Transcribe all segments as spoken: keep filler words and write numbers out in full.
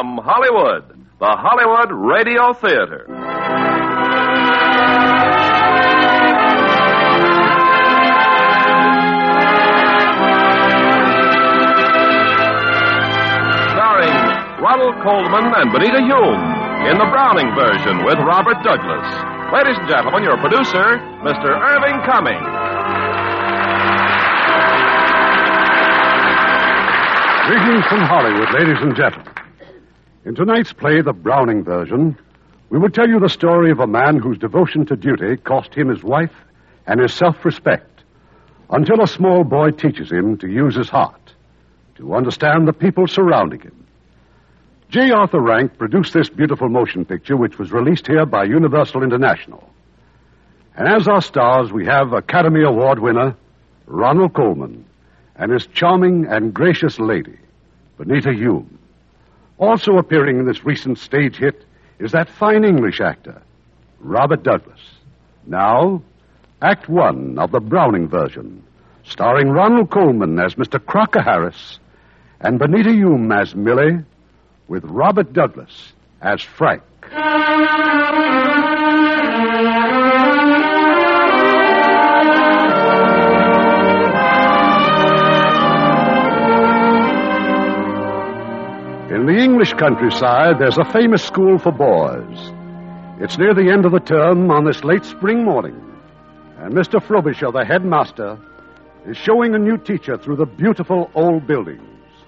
From Hollywood, the Hollywood Radio Theater. Starring Ronald Colman and Benita Hume in the Browning version with Robert Douglas. Ladies and gentlemen, your producer, Mister Irving Cummings. Greetings from Hollywood, ladies and gentlemen. In tonight's play, the Browning version, we will tell you the story of a man whose devotion to duty cost him his wife and his self-respect, until a small boy teaches him to use his heart, to understand the people surrounding him. J. Arthur Rank produced this beautiful motion picture, which was released here by Universal International. And as our stars, we have Academy Award winner Ronald Colman and his charming and gracious lady, Benita Hume. Also appearing in this recent stage hit is that fine English actor, Robert Douglas. Now, Act One of the Browning version, starring Ronald Colman as Mister Crocker Harris and Benita Hume as Millie, with Robert Douglas as Frank. In the English countryside, there's a famous school for boys. It's near the end of the term on this late spring morning, and Mister Frobisher, the headmaster, is showing a new teacher through the beautiful old buildings.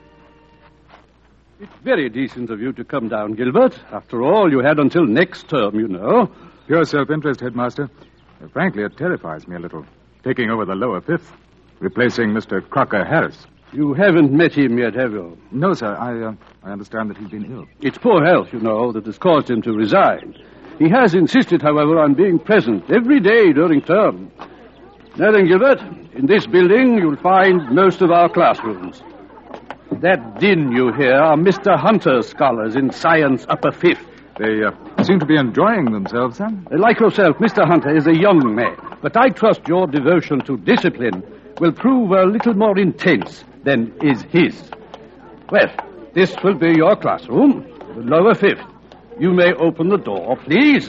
It's very decent of you to come down, Gilbert. After all, you had until next term, you know. Pure self-interest, Headmaster. Uh, frankly, it terrifies me a little. Taking over the lower fifth, replacing Mister Crocker Harris. You haven't met him yet, have you? No, sir. I, uh, I understand that he's been ill. It's poor health, you know, that has caused him to resign. He has insisted, however, on being present every day during term. Now then, Gilbert, in this building you'll find most of our classrooms. That din you hear are Mister Hunter's scholars in Science Upper Fifth. They uh, seem to be enjoying themselves, sir. Like yourself, Mister Hunter is a young man, but I trust your devotion to discipline will prove a little more intense than is his. Well, this will be your classroom, the lower fifth. You may open the door, please.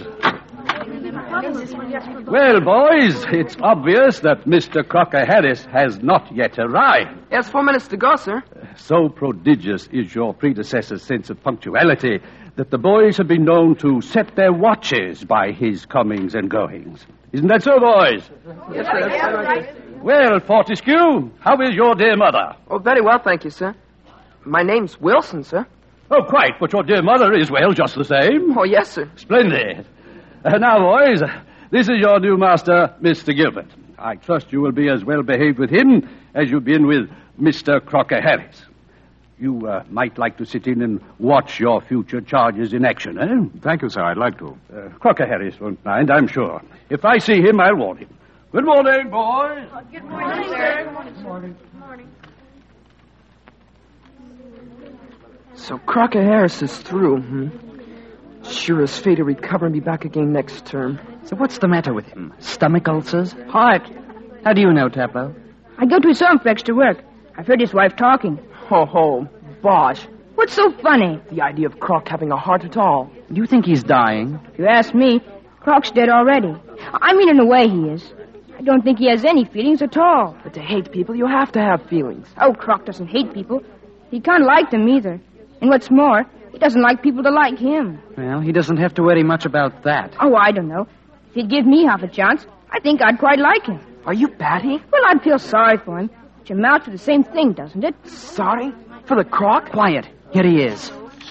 Well, boys, it's obvious that Mister Crocker Harris has not yet arrived. Yes, four minutes to go, sir. So prodigious is your predecessor's sense of punctuality that the boys have been known to set their watches by his comings and goings. Isn't that so, boys? Yes, sir. Yes, sir. Well, Fortescue, how is your dear mother? Oh, very well, thank you, sir. My name's Wilson, sir. Oh, quite, but your dear mother is, well, just the same. Oh, yes, sir. Splendid. Uh, now, boys, this is your new master, Mister Gilbert. I trust you will be as well behaved with him as you've been with Mister Crocker Harris. You uh, might like to sit in and watch your future charges in action, eh? Thank you, sir. I'd like to. Uh, Crocker Harris won't mind, I'm sure. If I see him, I'll warn him. Good morning, boys. Oh, good morning, sir. Good morning. Good morning. Good morning. So Crocker Harris is through, hmm? Sure as fate to recover and be back again next term. So what's the matter with him? Stomach ulcers? Heart? How do you know, Taplow? I go to his home for extra work. I've heard his wife talking. Ho, ho, bosh. What's so funny? The idea of Croc having a heart at all. Do you think he's dying? If you ask me, Croc's dead already. I mean, in a way he is. I don't think he has any feelings at all. But to hate people, you have to have feelings. Oh, Croc doesn't hate people. He can't like them either. And what's more, he doesn't like people to like him. Well, he doesn't have to worry much about that. Oh, I don't know. If he'd give me half a chance, I think I'd quite like him. Are you batty? Well, I'd feel sorry for him. Which amounts to the same thing, doesn't it? Sorry? For the Croc? Quiet. Here he is.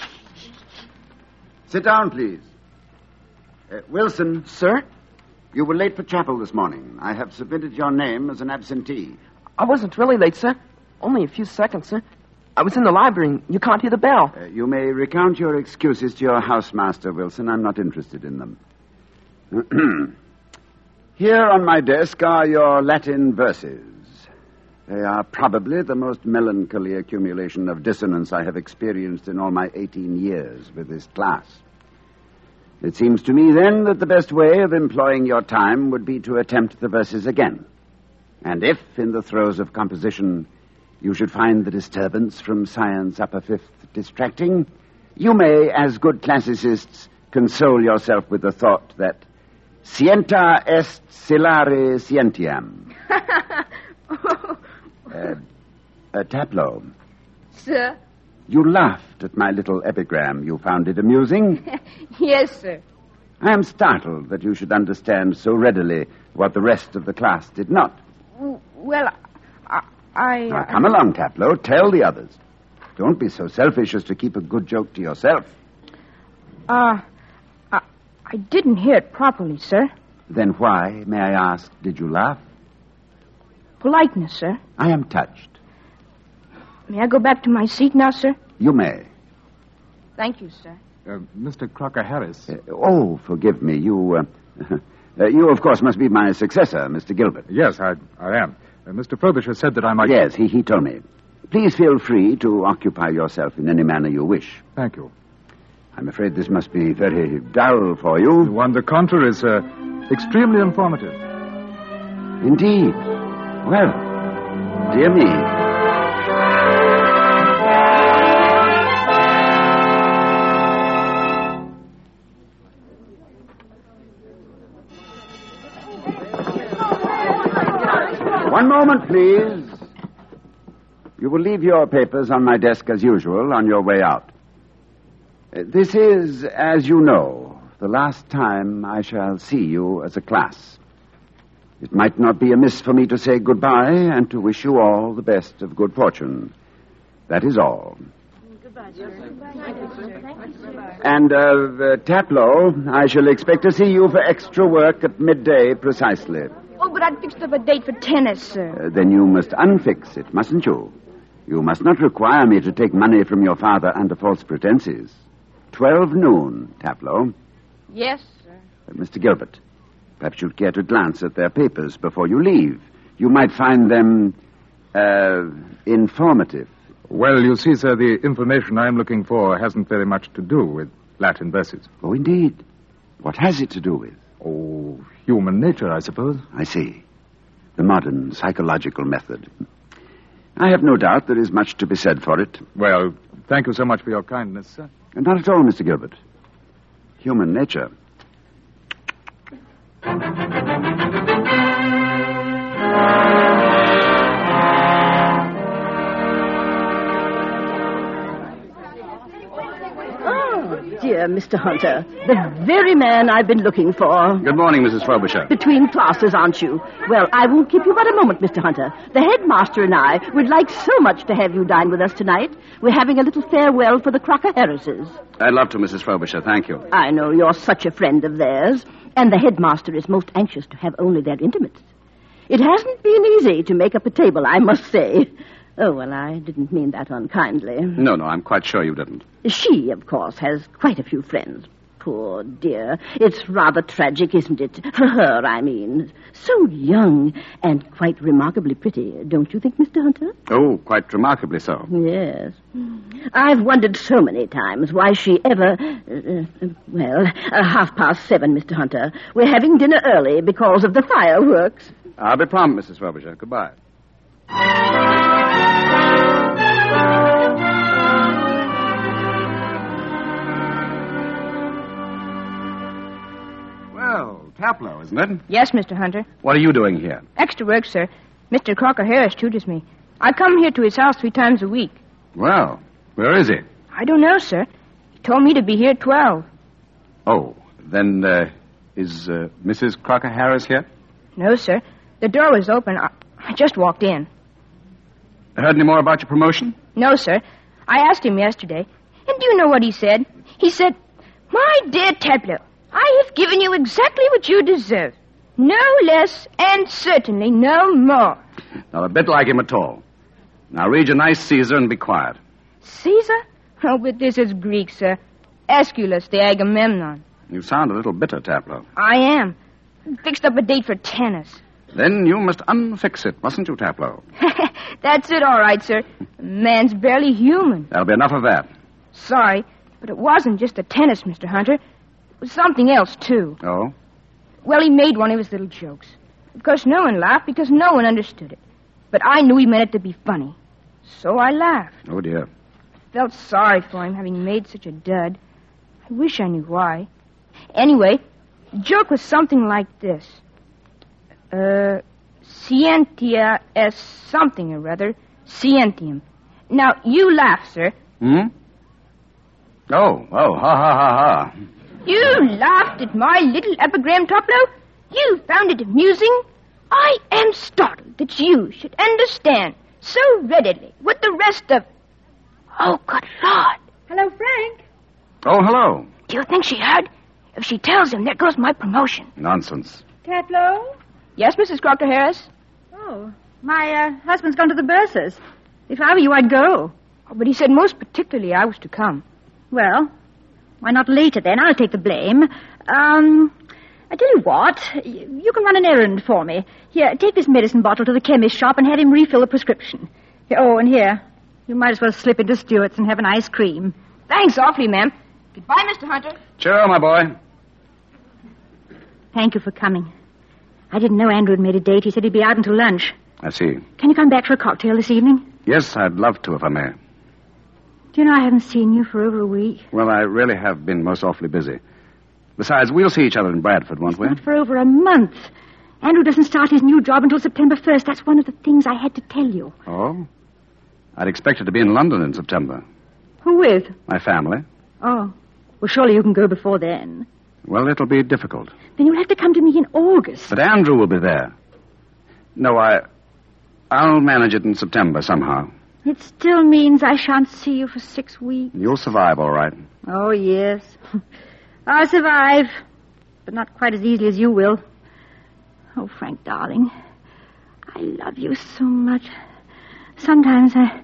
Sit down, please. Uh, Wilson. Sir? You were late for chapel this morning. I have submitted your name as an absentee. I wasn't really late, sir. Only a few seconds, sir. I was in the library. You can't hear the bell. Uh, you may recount your excuses to your housemaster, Wilson. I'm not interested in them. Here on my desk are your Latin verses. They are probably the most melancholy accumulation of dissonance I have experienced in all my eighteen years with this class. It seems to me, then, that the best way of employing your time would be to attempt the verses again. And if, in the throes of composition, you should find the disturbance from Science Upper Fifth distracting, You may, as good classicists, console yourself with the thought that scienta est silare scientiam. uh, uh, Taplow. Sir? You laughed at my little epigram. You found it amusing? Yes, sir. I am startled that you should understand so readily what the rest of the class did not. Well, I... I now, come along, Taplow. Tell the others. Don't be so selfish as to keep a good joke to yourself. Uh, I, I didn't hear it properly, sir. Then why, may I ask, did you laugh? Politeness, sir. I am touched. May I go back to my seat now, sir? You may. Thank you, sir. Uh, Mister Crocker Harris. Uh, oh, forgive me. You, uh, uh, you, of course, must be my successor, Mister Gilbert. Yes, I, I am. Uh, Mister Frobisher said that I might... Yes, he, he told me. Please feel free to occupy yourself in any manner you wish. Thank you. I'm afraid this must be very dull for you. On the contrary, is uh, extremely informative. Indeed. Well, dear me. One moment, please. You will leave your papers on my desk as usual on your way out. Uh, This is, as you know, the last time I shall see you as a class. It might not be amiss for me to say goodbye and to wish you all the best of good fortune. That is all. Goodbye, sir. Thank you, sir. Thank you, sir. And, uh, uh, Taplow, I shall expect to see you for extra work at midday precisely. Oh, but I'd fixed up a date for tennis, sir. Uh, then you must unfix it, mustn't you? You must not require me to take money from your father under false pretenses. Twelve noon, Taplow. Yes, sir. Uh, Mister Gilbert, perhaps you'd care to glance at their papers before you leave. You might find them, uh, informative. Well, you see, sir, the information I'm looking for hasn't very much to do with Latin verses. Oh, indeed. What has it to do with? Oh, human nature, I suppose. I see. The modern psychological method. I have no doubt there is much to be said for it. Well, thank you so much for your kindness, sir. And not at all, Mister Gilbert. Human nature. Dear Mister Hunter, the very man I've been looking for. Good morning, Missus Frobisher. Between classes, aren't you? Well, I won't keep you but a moment, Mister Hunter. The headmaster and I would like so much to have you dine with us tonight. We're having a little farewell for the Crocker Harrises. I'd love to, Missus Frobisher. Thank you. I know you're such a friend of theirs, and the headmaster is most anxious to have only their intimates. It hasn't been easy to make up a table, I must say. Oh, well, I didn't mean that unkindly. No, no, I'm quite sure you didn't. She, of course, has quite a few friends. Poor dear. It's rather tragic, isn't it? For her, I mean. So young and quite remarkably pretty, don't you think, Mister Hunter? Oh, quite remarkably so. Yes. I've wondered so many times why she ever... Uh, well, uh, half past seven, Mister Hunter. We're having dinner early because of the fireworks. I'll be prompt, Missus Frobisher. Goodbye. Well, Taplow, isn't it? Yes, Mister Hunter. What are you doing here? Extra work, sir. Mister Crocker Harris tutors me. I come here to his house three times a week. Well, where is he? I don't know, sir. He told me to be here at twelve. Oh, then, uh, is uh, Missus Crocker Harris here? No, sir. The door was open. I, I just walked in. Heard any more about your promotion? No, sir. I asked him yesterday. And do you know what he said? He said, "My dear Taplow, I have given you exactly what you deserve. No less and certainly no more." Not a bit like him at all. Now read your nice Caesar and be quiet. Caesar? Oh, but this is Greek, sir. Aeschylus, the Agamemnon. You sound a little bitter, Taplow. I am. Fixed up a date for tennis. Then you must unfix it, mustn't you, Taplow? That's it, all right, sir. Man's barely human. There'll be enough of that. Sorry, but it wasn't just the tennis, Mister Hunter. It was something else, too. Oh? Well, he made one of his little jokes. Of course, no one laughed because no one understood it. But I knew he meant it to be funny. So I laughed. Oh, dear. felt sorry for him having made such a dud. I wish I knew why. Anyway, the joke was something like this. Uh, Scientia es something or other. Scientium. Now, you laugh, sir. Hmm? Oh, oh, ha, ha, ha, ha. You laughed at my little epigram, Toplo? You found it amusing? I am startled that you should understand so readily what the rest of... Oh, good Lord. Hello, Frank. Oh, hello. Do you think she heard? If she tells him, there goes my promotion. Nonsense. Tatlow? Yes, Missus Crocker Harris? Oh, my uh, husband's gone to the bursars. If I were you, I'd go. Oh, but he said most particularly I was to come. Well, why not later then? I'll take the blame. Um, I tell you what, you, you can run an errand for me. Here, take this medicine bottle to the chemist shop and have him refill the prescription. Here, oh, and here, you might as well slip into Stewart's and have an ice cream. Thanks awfully, ma'am. Goodbye, Mister Hunter. Sure, my boy. Thank you for coming. I didn't know Andrew had made a date. He said he'd be out until lunch. I see. Can you come back for a cocktail this evening? Yes, I'd love to if I may. Do you know I haven't seen you for over a week? Well, I really have been most awfully busy. Besides, we'll see each other in Bradford, won't we? Not for over a month. Andrew doesn't start his new job until September first. That's one of the things I had to tell you. Oh? I'd expected to be in London in September. Who with? My family. Oh. Well, surely you can go before then. Well, it'll be difficult. Then you'll have to come to me in August. But Andrew will be there. No, I... I'll manage it in September somehow. It still means I shan't see you for six weeks. You'll survive, all right. Oh, yes. I'll survive, but not quite as easily as you will. Oh, Frank, darling, I love you so much. Sometimes I...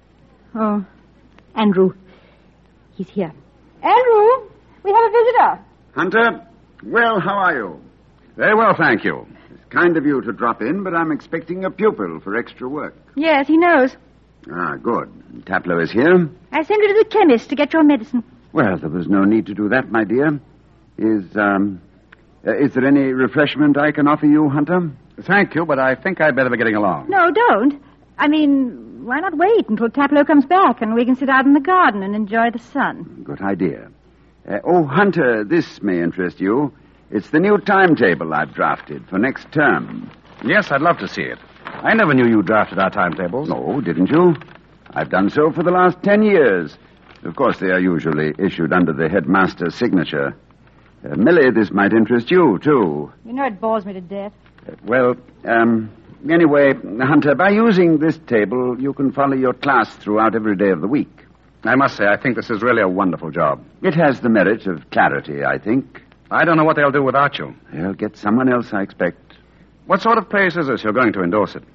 Oh, Andrew. He's here. Andrew, we have a visitor. Hunter, well, how are you? Very well, thank you. It's kind of you to drop in, but I'm expecting a pupil for extra work. Yes, he knows. Ah, good. Taplow is here. I sent you to the chemist to get your medicine. Well, there was no need to do that, my dear. Is, um... Uh, is there any refreshment I can offer you, Hunter? Thank you, but I think I'd better be getting along. No, don't. I mean, why not wait until Taplow comes back and we can sit out in the garden and enjoy the sun? Good idea. Uh, oh, Hunter, this may interest you. It's the new timetable I've drafted for next term. Yes, I'd love to see it. I never knew you drafted our timetables. No, didn't you? I've done so for the last ten years. Of course, they are usually issued under the headmaster's signature. Uh, Millie, this might interest you, too. You know it bores me to death. Uh, well, um, anyway, Hunter, by using this table, you can follow your class throughout every day of the week. I must say, I think this is really a wonderful job. It has the merit of clarity, I think. I don't know what they'll do without you. They'll get someone else, I expect. What sort of place is this you're going to endorse it?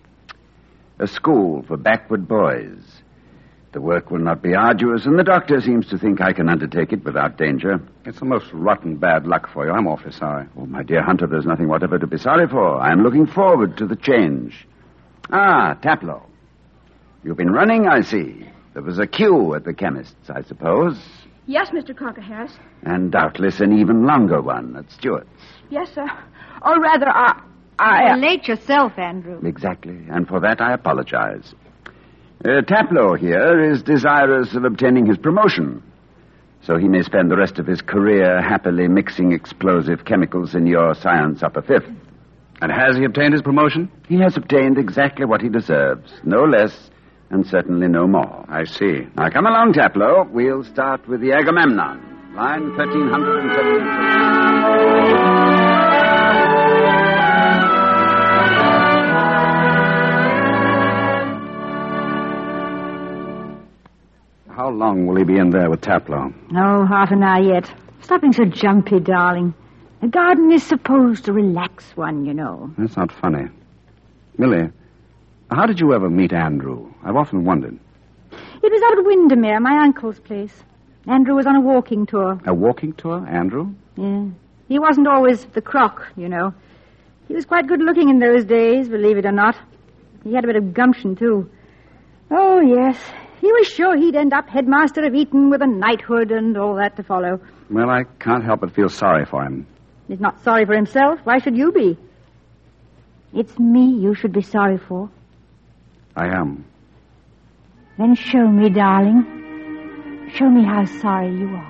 A school for backward boys. The work will not be arduous, and the doctor seems to think I can undertake it without danger. It's the most rotten bad luck for you. I'm awfully sorry. Oh, my dear Hunter, there's nothing whatever to be sorry for. I'm looking forward to the change. Ah, Taplow. You've been running, I see. There was a queue at the chemist's, I suppose. Yes, Mister Crocker Harris. And doubtless an even longer one at Stewart's. Yes, sir. Or rather, I... I You're late yourself, Andrew. Exactly, and for that I apologize. Uh, Taplow here is desirous of obtaining his promotion, so he may spend the rest of his career happily mixing explosive chemicals in your science upper fifth. And has he obtained his promotion? He has obtained exactly what he deserves, no less and certainly no more. I see. Now come along, Taplow. We'll start with the Agamemnon, line thirteen seventy-two. How long will he be in there with Taplow? Oh, half an hour yet. Stop being so jumpy, darling. A garden is supposed to relax one, you know. That's not funny. Millie, how did you ever meet Andrew? I've often wondered. It was out at Windermere, my uncle's place. Andrew was on a walking tour. A walking tour, Andrew? Yeah. He wasn't always the crock, you know. He was quite good looking in those days, believe it or not. He had a bit of gumption, too. Oh, yes. He was sure he'd end up headmaster of Eton with a knighthood and all that to follow. Well, I can't help but feel sorry for him. He's not sorry for himself. Why should you be? It's me you should be sorry for. I am. Then show me, darling. Show me how sorry you are.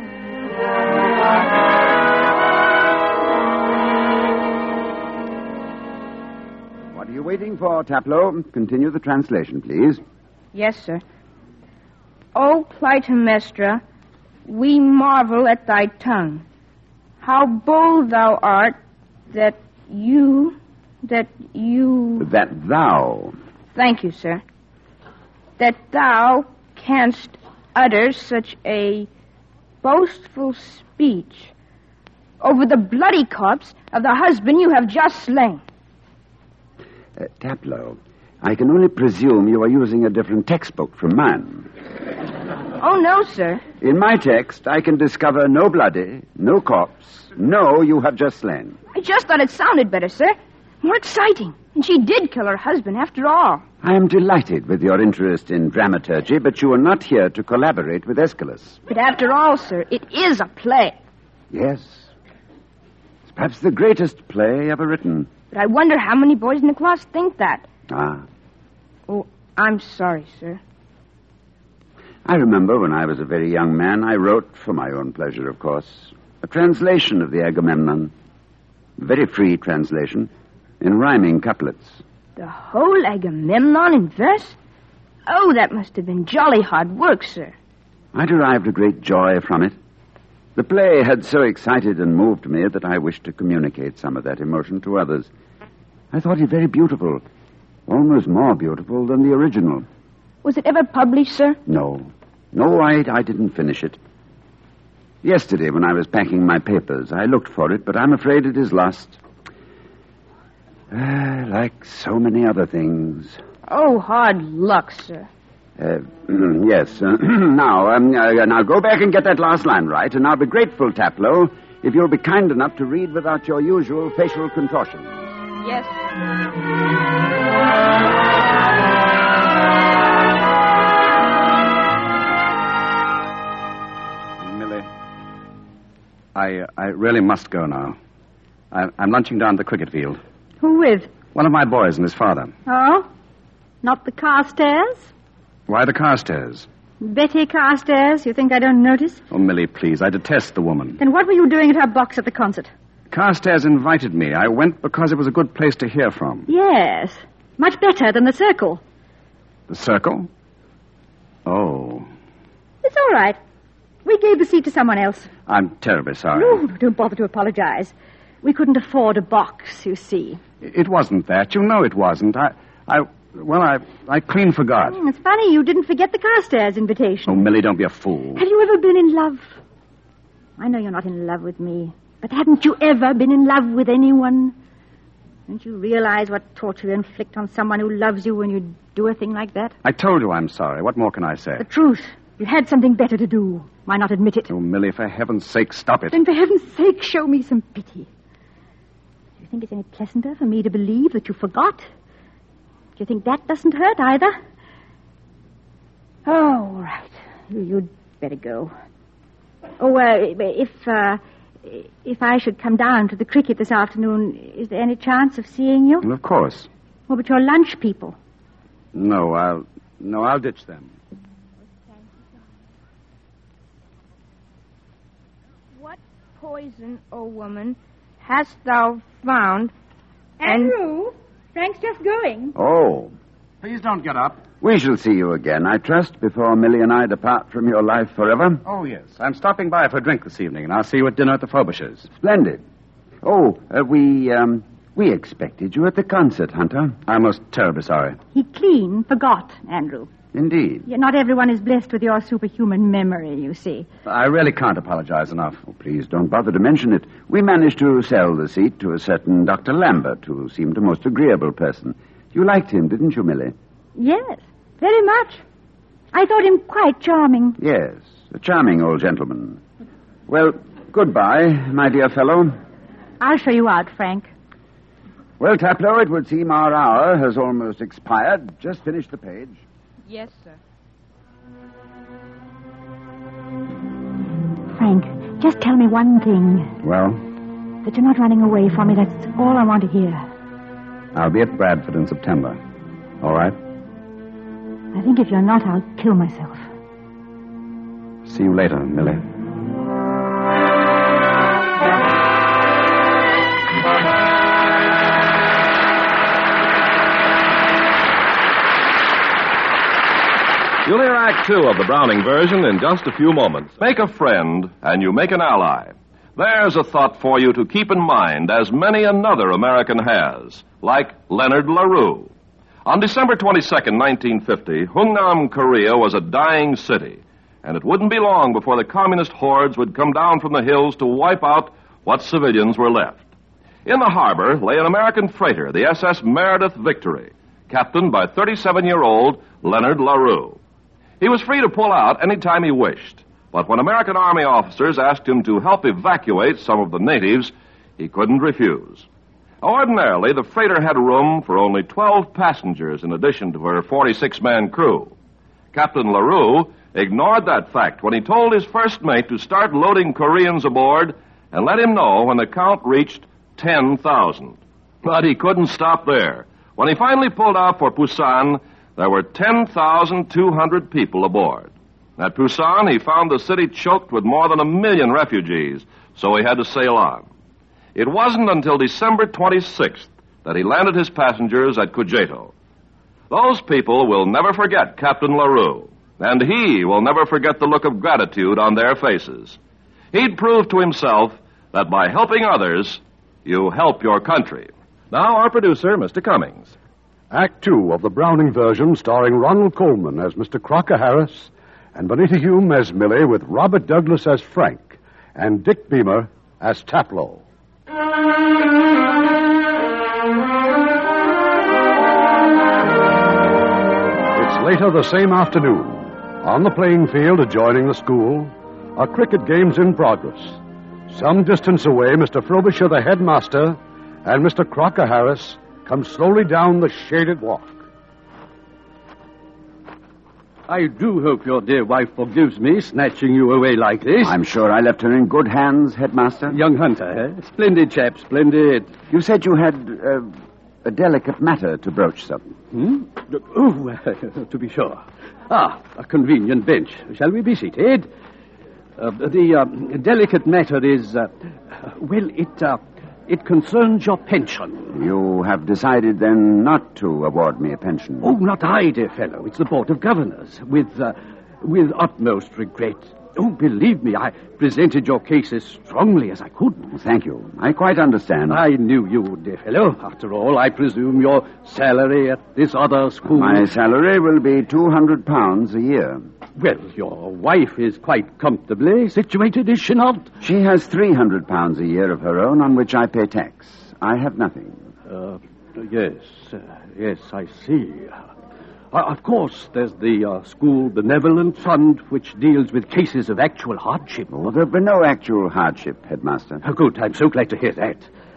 What are you waiting for, Taplow? Continue the translation, please. Yes, sir. O Clytemnestra, we marvel at thy tongue. How bold thou art that you, that you... That thou... Thank you, sir. That thou canst utter such a boastful speech over the bloody corpse of the husband you have just slain. Uh, Taplow, I can only presume you are using a different textbook from mine. Oh, no, sir. In my text, I can discover no bloody, no corpse, no you have just slain. I just thought it sounded better, sir. More exciting. And she did kill her husband, after all. I am delighted with your interest in dramaturgy, but you are not here to collaborate with Aeschylus. But after all, sir, it is a play. Yes. It's perhaps the greatest play ever written. But I wonder how many boys in the class think that. Ah. Oh, I'm sorry, sir. I remember when I was a very young man, I wrote, for my own pleasure, of course, a translation of the Agamemnon. A very free translation, in rhyming couplets. The whole Agamemnon in verse? Oh, that must have been jolly hard work, sir. I derived a great joy from it. The play had so excited and moved me that I wished to communicate some of that emotion to others. I thought it very beautiful, almost more beautiful than the original. Was it ever published, sir? No. No, I, I didn't finish it. Yesterday, when I was packing my papers, I looked for it, but I'm afraid it is lost. Uh, like so many other things. Oh, hard luck, sir. Uh, yes. Uh, now, um, uh, now go back and get that last line right, and I'll be grateful, Taplow, if you'll be kind enough to read without your usual facial contortion. Yes. Millie, I I really must go now. I, I'm lunching down at the cricket field. Who with? One of my boys and his father. Oh? Not the Carstairs? Why the Carstairs? Betty Carstairs? You think I don't notice? Oh, Millie, please. I detest the woman. Then what were you doing at her box at the concert? Carstairs invited me. I went because it was a good place to hear from. Yes. Much better than the Circle. The Circle? Oh. It's all right. We gave the seat to someone else. I'm terribly sorry. No, don't bother to apologize. We couldn't afford a box, you see. It wasn't that. You know it wasn't. I, I, well, I, I clean forgot. Mm, it's funny you didn't forget the Carstairs invitation. Oh, Millie, don't be a fool. Have you ever been in love? I know you're not in love with me, but haven't you ever been in love with anyone? Don't you realize what torture you inflict on someone who loves you when you do a thing like that? I told you I'm sorry. What more can I say? The truth. You had something better to do. Why not admit it? Oh, Millie, for heaven's sake, stop it. Then for heaven's sake, show me some pity. Do you think it's any pleasanter for me to believe that you forgot? Do you think that doesn't hurt either? Oh, all right. You'd better go. Oh, uh, if, uh, if I should come down to the cricket this afternoon, is there any chance of seeing you? Well, of course. What about your lunch people? No, I'll, no, I'll ditch them. What poison, O woman, hast thou found? Andrew, Frank's just going. Oh. Please don't get up. We shall see you again, I trust, before Millie and I depart from your life forever. Oh, yes. I'm stopping by for a drink this evening, and I'll see you at dinner at the Frobishers. Splendid. Oh, uh, we, um, we expected you at the concert, Hunter. I'm most terribly sorry. He clean forgot, Andrew. Indeed. Yeah, not everyone is blessed with your superhuman memory, you see. I really can't apologize enough. Oh, please don't bother to mention it. We managed to sell the seat to a certain Doctor Lambert, who seemed a most agreeable person. You liked him, didn't you, Millie? Yes, very much. I thought him quite charming. Yes, a charming old gentleman. Well, goodbye, my dear fellow. I'll show you out, Frank. Well, Taplow, it would seem our hour has almost expired. Just finish the page. Yes, sir. Frank, just tell me one thing. Well? That you're not running away from me. That's all I want to hear. I'll be at Bradford in September. All right? I think if you're not, I'll kill myself. See you later, Millie. You'll hear Act Two of the Browning version in just a few moments. Make a friend, and you make an ally. There's a thought for you to keep in mind, as many another American has, like Leonard LaRue. On December twenty-second, nineteen fifty, Hungnam, Korea was a dying city, and it wouldn't be long before the communist hordes would come down from the hills to wipe out what civilians were left. In the harbor lay an American freighter, the S S Meredith Victory, captained by thirty-seven-year-old Leonard LaRue. He was free to pull out any time he wished, but when American Army officers asked him to help evacuate some of the natives, he couldn't refuse. Ordinarily, the freighter had room for only twelve passengers in addition to her forty-six-man crew. Captain LaRue ignored that fact when he told his first mate to start loading Koreans aboard and let him know when the count reached ten thousand. But he couldn't stop there. When he finally pulled out for Busan, there were ten thousand two hundred people aboard. At Busan, he found the city choked with more than a million refugees, so he had to sail on. It wasn't until December twenty-sixth that he landed his passengers at Cujeto. Those people will never forget Captain LaRue, and he will never forget the look of gratitude on their faces. He'd proved to himself that by helping others, you help your country. Now, our producer, Mister Cummings. Act Two of the Browning version, starring Ronald Coleman as Mister Crocker Harris and Bonita Hume as Millie, with Robert Douglas as Frank and Dick Beamer as Taplow. It's later the same afternoon. On the playing field adjoining the school, a cricket game's in progress. Some distance away, Mister Frobisher, the headmaster, and Mister Crocker Harris come slowly down the shaded walk. I do hope your dear wife forgives me snatching you away like this. I'm sure I left her in good hands, Headmaster. Young Hunter, eh? Splendid chap, splendid. You said you had uh, a delicate matter to broach, sir. Hmm? Oh, uh, to be sure. Ah, a convenient bench. Shall we be seated? Uh, the uh, delicate matter is, uh, well, it... Uh, It concerns your pension. You have decided, then, not to award me a pension? Oh, not I, dear fellow. It's the Board of Governors. With, uh, with utmost regret. Oh, believe me, I presented your case as strongly as I could. Thank you. I quite understand. I knew you would, dear fellow. After all, I presume your salary at this other school... My salary will be two hundred pounds a year. Well, your wife is quite comfortably situated, is she not? She has three hundred pounds a year of her own on which I pay tax. I have nothing. Uh, yes, uh, yes, I see. Uh, of course, there's the uh, school benevolent fund, which deals with cases of actual hardship. Oh, there'll be no actual hardship, Headmaster. Oh, good. I'm so glad to hear that.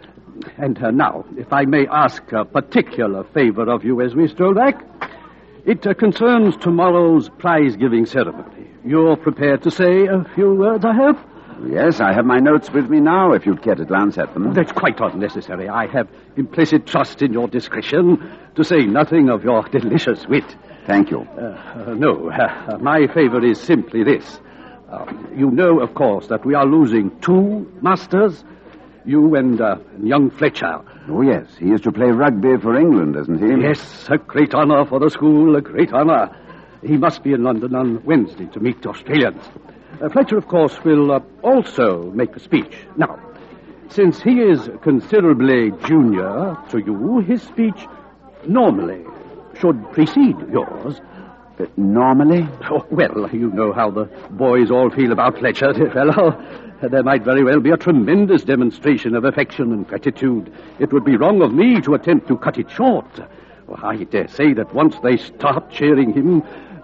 And uh, now, if I may ask a particular favor of you as we stroll back, it uh, concerns tomorrow's prize-giving ceremony. You're prepared to say a few words, I hope? Yes, I have my notes with me now, if you'd care to glance at them. That's quite unnecessary. I have implicit trust in your discretion, to say nothing of your delicious wit. Thank you. Uh, uh, no, uh, my favor is simply this. Um, you know, of course, that we are losing two masters, you and uh, young Fletcher. Oh, yes. He is to play rugby for England, isn't he? Yes, a great honor for the school, a great honor. He must be in London on Wednesday to meet Australians. Uh, Fletcher, of course, will uh, also make a speech. Now, since he is considerably junior to you, his speech normally should precede yours. Uh, normally? Oh, well, you know how the boys all feel about Fletcher, dear fellow. There might very well be a tremendous demonstration of affection and gratitude. It would be wrong of me to attempt to cut it short. Oh, I dare say that once they start cheering him,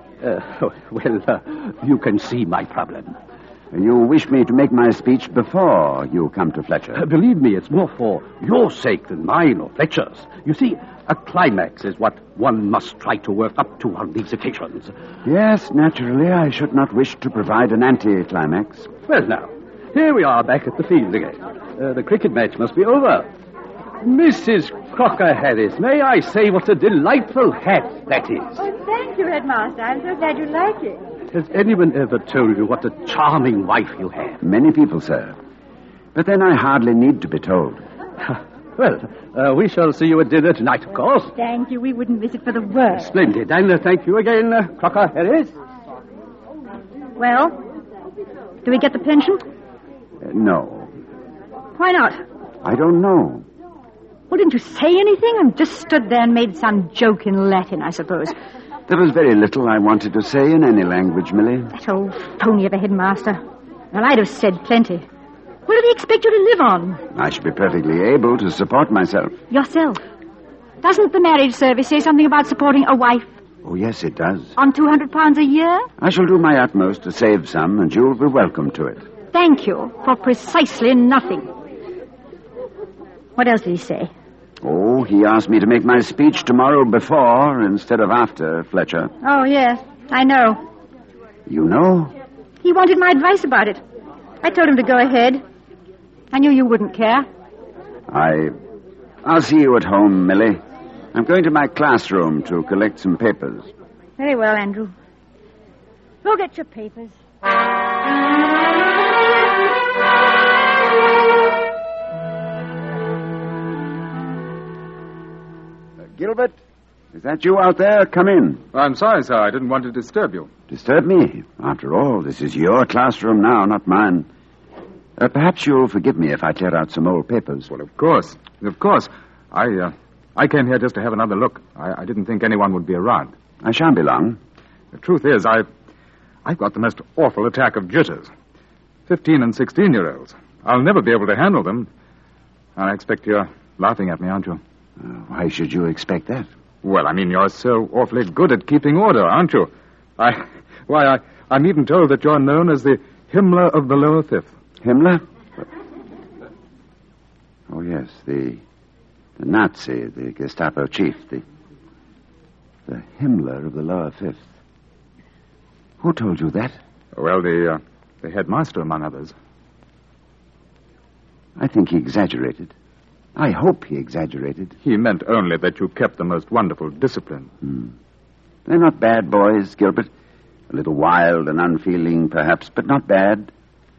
uh, well, uh, you can see my problem. You wish me to make my speech before you come to Fletcher? Uh, believe me, it's more for your sake than mine or Fletcher's. You see, a climax is what one must try to work up to on these occasions. Yes, naturally, I should not wish to provide an anti-climax. Well, now, here we are back at the field again. Uh, the cricket match must be over. Missus Crocker Harris, may I say what a delightful hat that is? Oh, thank you, Headmaster. I'm so glad you like it. Has anyone ever told you what a charming wife you have? Many people, sir. But then I hardly need to be told. Well, uh, we shall see you at dinner tonight, of course. Thank you. We wouldn't miss it for the world. Splendid. And uh, thank you again, uh, Crocker Harris. Well, do we get the pension? Uh, no. Why not? I don't know. Well, didn't you say anything? I just stood there and made some joke in Latin, I suppose. There was very little I wanted to say in any language, Millie. That old phony of a headmaster. Well, I'd have said plenty. What do they expect you to live on? I should be perfectly able to support myself. Yourself. Doesn't the marriage service say something about supporting a wife? Oh, yes, it does. On two hundred pounds a year? I shall do my utmost to save some, and you'll be welcome to it. Thank you for precisely nothing. What else did he say? Oh, he asked me to make my speech tomorrow before instead of after, Fletcher. Oh, yes, I know. You know? He wanted my advice about it. I told him to go ahead. I knew you wouldn't care. I... I'll see you at home, Millie. I'm going to my classroom to collect some papers. Very well, Andrew. Go get your papers. Gilbert, is that you out there? Come in. I'm sorry, sir. I didn't want to disturb you. Disturb me? After all, this is your classroom now, not mine. Uh, perhaps you'll forgive me if I clear out some old papers. Well, of course. Of course. I, uh, I came here just to have another look. I, I didn't think anyone would be around. I shan't be long. The truth is, I've, I've got the most awful attack of jitters. Fifteen and sixteen-year-olds. I'll never be able to handle them. And I expect you're laughing at me, aren't you? Uh, why should you expect that? Well, I mean, you're so awfully good at keeping order, aren't you? I, why, I, I'm even told that you're known as the Himmler of the Lower Fifth. Himmler? Oh, yes, the the Nazi, the Gestapo chief, the the Himmler of the Lower Fifth. Who told you that? Well, the, uh, the headmaster, among others. I think he exaggerated. I hope he exaggerated. He meant only that you kept the most wonderful discipline. Hmm. They're not bad boys, Gilbert. A little wild and unfeeling, perhaps, but not bad.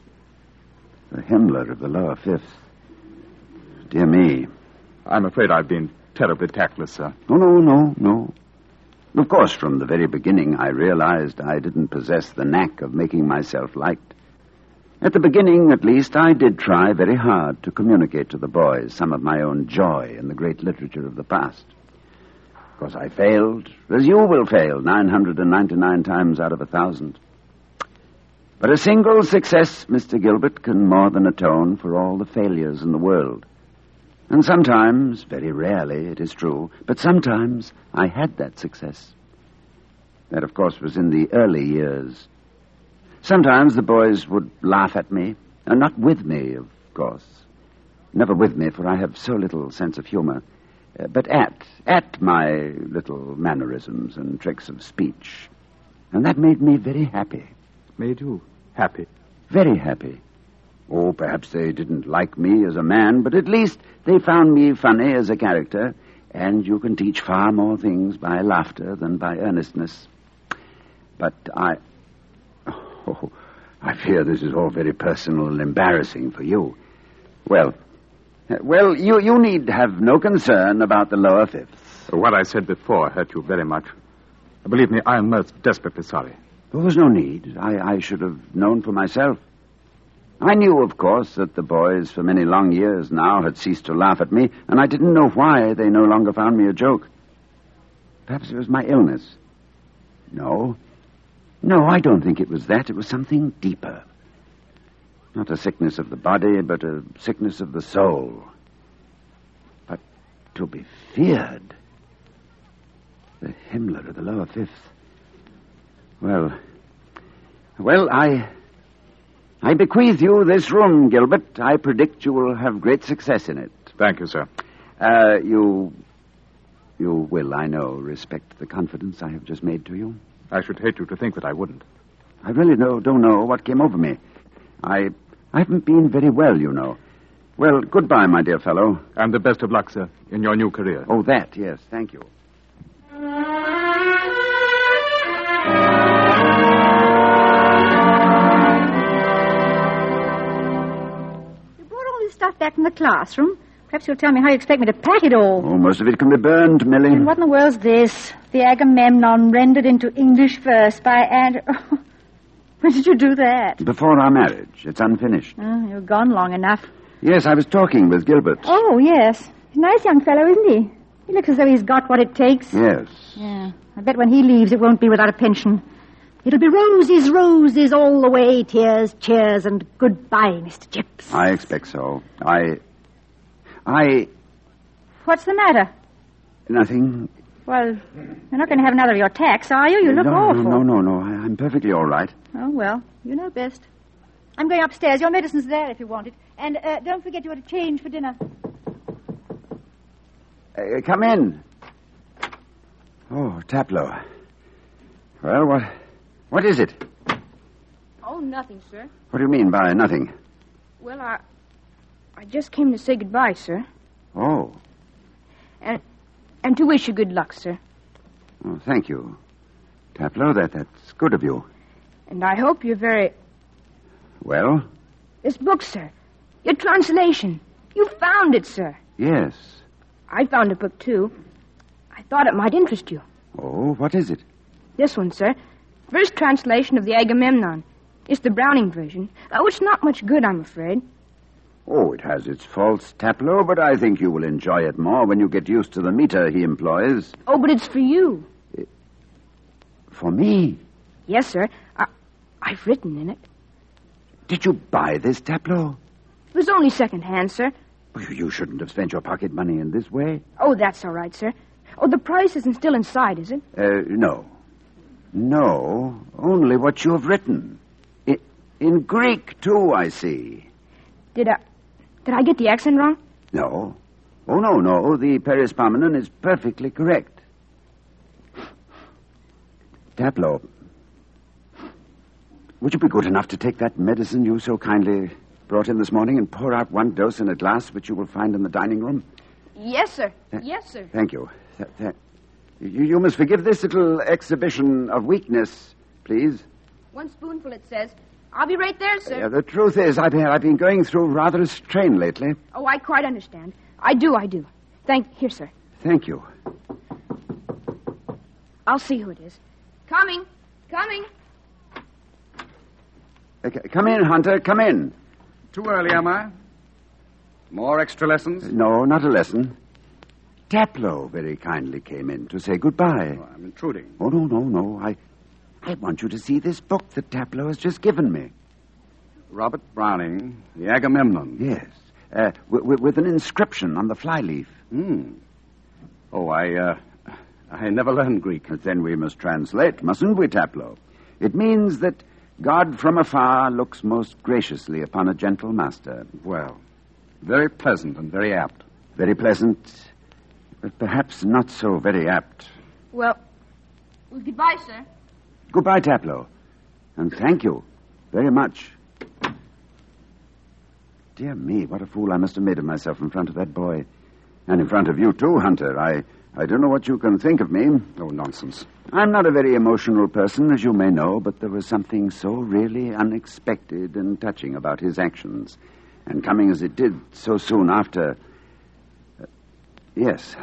The Himmler of the Lower Fifth. Dear me. I'm afraid I've been terribly tactless, sir. Oh, no, no, no. Of course, from the very beginning, I realized I didn't possess the knack of making myself liked. At the beginning, at least, I did try very hard to communicate to the boys some of my own joy in the great literature of the past. Of course, I failed, as you will fail, nine hundred ninety-nine times out of a thousand. But a single success, Mister Gilbert, can more than atone for all the failures in the world. And sometimes, very rarely, it is true, but sometimes I had that success. That, of course, was in the early years. Sometimes the boys would laugh at me, and not with me, of course. Never with me, for I have so little sense of humor. Uh, but at, at my little mannerisms and tricks of speech. And that made me very happy. Made you happy? Very happy. Oh, perhaps they didn't like me as a man, but at least they found me funny as a character, and you can teach far more things by laughter than by earnestness. But I... Oh, I fear this is all very personal and embarrassing for you. Well, well, you, you need have no concern about the Lower Fifth. What I said before hurt you very much. Believe me, I am most desperately sorry. There was no need. I, I should have known for myself. I knew, of course, that the boys for many long years now had ceased to laugh at me, and I didn't know why they no longer found me a joke. Perhaps it was my illness. No. No, I don't think it was that. It was something deeper. Not a sickness of the body, but a sickness of the soul. But to be feared. The Himmler of the Lower Fifth. Well, well, I... I bequeath you this room, Gilbert. I predict you will have great success in it. Thank you, sir. Uh, you... You will, I know, respect the confidence I have just made to you. I should hate you to think that I wouldn't. I really know, don't know what came over me. I, I haven't been very well, you know. Well, goodbye, my dear fellow. And the best of luck, sir, in your new career. Oh, that, yes, thank you. stuff back from the classroom. Perhaps you'll tell me how you expect me to pack it all. Oh, most of it can be burned, Millie. And what in the world's this? The Agamemnon rendered into English verse by And... When did you do that? Before our marriage. It's unfinished. Oh, you're gone long enough. Yes, I was talking with Gilbert. Oh, yes. He's a nice young fellow, isn't he? He looks as though he's got what it takes. Yes. Yeah. I bet when he leaves, it won't be without a pension. It'll be roses, roses all the way, tears, cheers, and goodbye, Mister Chips. I expect so. I... I... What's the matter? Nothing. Well, you're not going to have another of your attacks, are you? You look no, awful. No, no, no. I- I'm perfectly all right. Oh, well, you know best. I'm going upstairs. Your medicine's there if you want it. And uh, don't forget you ought to change for dinner. Uh, come in. Oh, Taplow. Well, what... What is it? Oh, nothing, sir. What do you mean by nothing? Well, I... I just came to say goodbye, sir. Oh. And... And to wish you good luck, sir. Oh, thank you. Taplow, that, that's good of you. And I hope you're very... Well? This book, sir. Your translation. You found it, sir. Yes. I found a book, too. I thought it might interest you. Oh, what is it? This one, sir. First translation of the Agamemnon. It's the Browning version. Oh, it's not much good, I'm afraid. Oh, it has its faults, Taplow, but I think you will enjoy it more when you get used to the meter he employs. Oh, but it's for you. For me? Yes, sir. I, I've written in it. Did you buy this, Taplow? It was only second-hand, sir. Oh, you shouldn't have spent your pocket money in this way. Oh, that's all right, sir. Oh, the price isn't still inside, is it? Uh, no. No, only what you have written. In, in Greek, too, I see. Did I... Did I get the accent wrong? No. Oh, no, no. The Perisparmenon is perfectly correct. Taplow, would you be good enough to take that medicine you so kindly brought in this morning and pour out one dose in a glass which you will find in the dining room? Yes, sir. Th- yes, sir. Thank you. Th- th- you. You must forgive this little exhibition of weakness, please. One spoonful, it says. I'll be right there, sir. Uh, the truth is, I've been, I've been going through rather a strain lately. Oh, I quite understand. I do, I do. Thank... Here, sir. Thank you. I'll see who it is. Coming. Coming. Uh, c- come in, Hunter. Come in. Too early, am I? More extra lessons? No, not a lesson. Taplow very kindly came in to say goodbye. Oh, I'm intruding. Oh, no, no, no. I I want you to see this book that Taplow has just given me. Robert Browning, The Agamemnon. Yes. Uh, w- w- with an inscription on the flyleaf. Hmm. Oh, I, uh, I never learned Greek. But then we must translate, mustn't we, Taplow? It means that God from afar looks most graciously upon a gentle master. Well, very pleasant and very apt. Very pleasant, but perhaps not so very apt. Well, well goodbye, sir. Goodbye, Taplow. And thank you very much. Dear me, what a fool I must have made of myself in front of that boy. And in front of you, too, Hunter. I, I don't know what you can think of me. Oh, nonsense. I'm not a very emotional person, as you may know, but there was something so really unexpected and touching about his actions. And coming as it did so soon after... Uh, yes.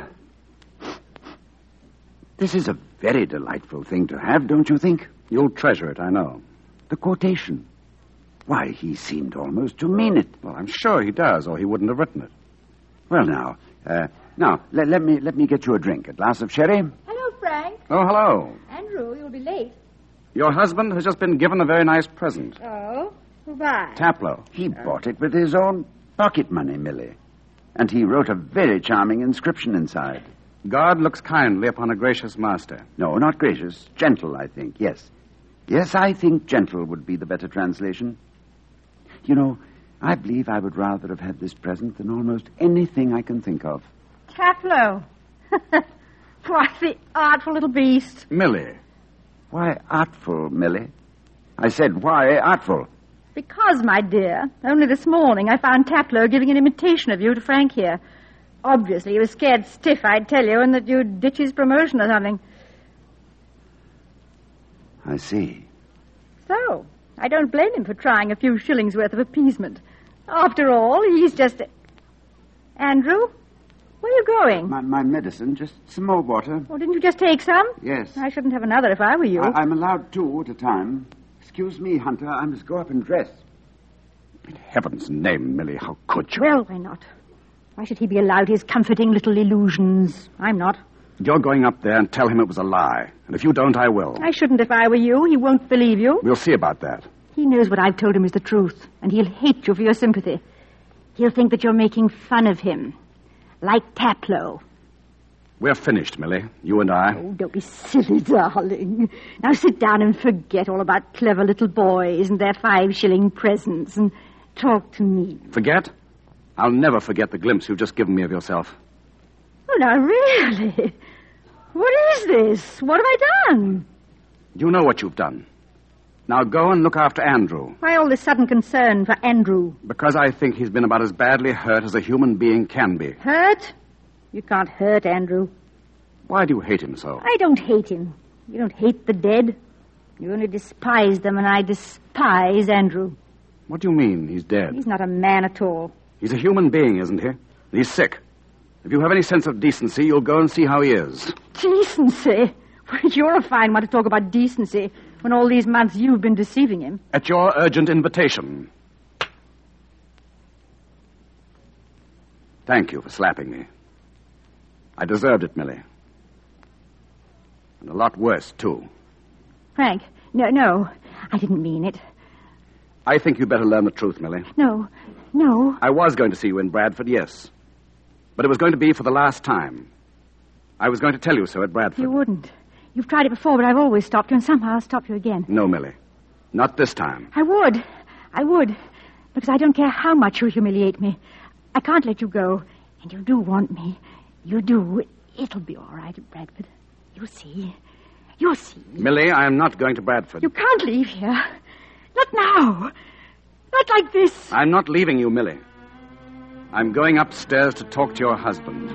This is a very delightful thing to have, don't you think? You'll treasure it, I know. The quotation. Why, he seemed almost to mean it. Well, I'm sure he does, or he wouldn't have written it. Well, now, uh, now, let, let me let me get you a drink. A glass of sherry? Hello, Frank. Oh, hello. Andrew, you'll be late. Your husband has just been given a very nice present. Oh? Goodbye. Taplow. He bought it with his own pocket money, Millie. And he wrote a very charming inscription inside. God looks kindly upon a gracious master. No, not gracious. Gentle, I think, yes. Yes, I think gentle would be the better translation. You know, I believe I would rather have had this present than almost anything I can think of. Taplow. Why, the artful little beast. Millie. Why artful, Millie? I said, why artful? Because, my dear, only this morning I found Taplow giving an imitation of you to Frank here. Obviously, he was scared stiff, I'd tell you, and that you'd ditch his promotion or something. I see. So, I don't blame him for trying a few shillings worth of appeasement. After all, he's just... A... Andrew, where are you going? My, my medicine, just some more water. Oh, didn't you just take some? Yes. I shouldn't have another if I were you. I, I'm allowed two at a time. Excuse me, Hunter. I must go up and dress. In heaven's name, Millie, how could you? Well, why not? Why should he be allowed his comforting little illusions? I'm not. You're going up there and tell him it was a lie. And if you don't, I will. I shouldn't if I were you. He won't believe you. We'll see about that. He knows what I've told him is the truth, and he'll hate you for your sympathy. He'll think that you're making fun of him. Like Taplow. We're finished, Millie. You and I. Oh, don't be silly, darling. Now sit down and forget all about clever little boys and their five-shilling presents and talk to me. Forget? I'll never forget the glimpse you've just given me of yourself. Oh, now, really? What is this? What have I done? You know what you've done. Now go and look after Andrew. Why all this sudden concern for Andrew? Because I think he's been about as badly hurt as a human being can be. Hurt? You can't hurt Andrew. Why do you hate him so? I don't hate him. You don't hate the dead. You only despise them, and I despise Andrew. What do you mean, he's dead? He's not a man at all. He's a human being, isn't he? He's sick. If you have any sense of decency, you'll go and see how he is. Decency? Well, you're a fine one to talk about decency when all these months you've been deceiving him. At your urgent invitation. Thank you for slapping me. I deserved it, Millie. And a lot worse, too. Frank, no, no, I didn't mean it. I think you'd better learn the truth, Millie. No, no. I was going to see you in Bradford, yes. But it was going to be for the last time. I was going to tell you so at Bradford. You wouldn't. You've tried it before, but I've always stopped you, and somehow I'll stop you again. No, Millie. Not this time. I would. I would. Because I don't care how much you humiliate me. I can't let you go. And you do want me. You do. It'll be all right at Bradford. You'll see. You'll see. Millie, I am not going to Bradford. You can't leave here. Not now. Not like this. I'm not leaving you, Millie. I'm going upstairs to talk to your husband.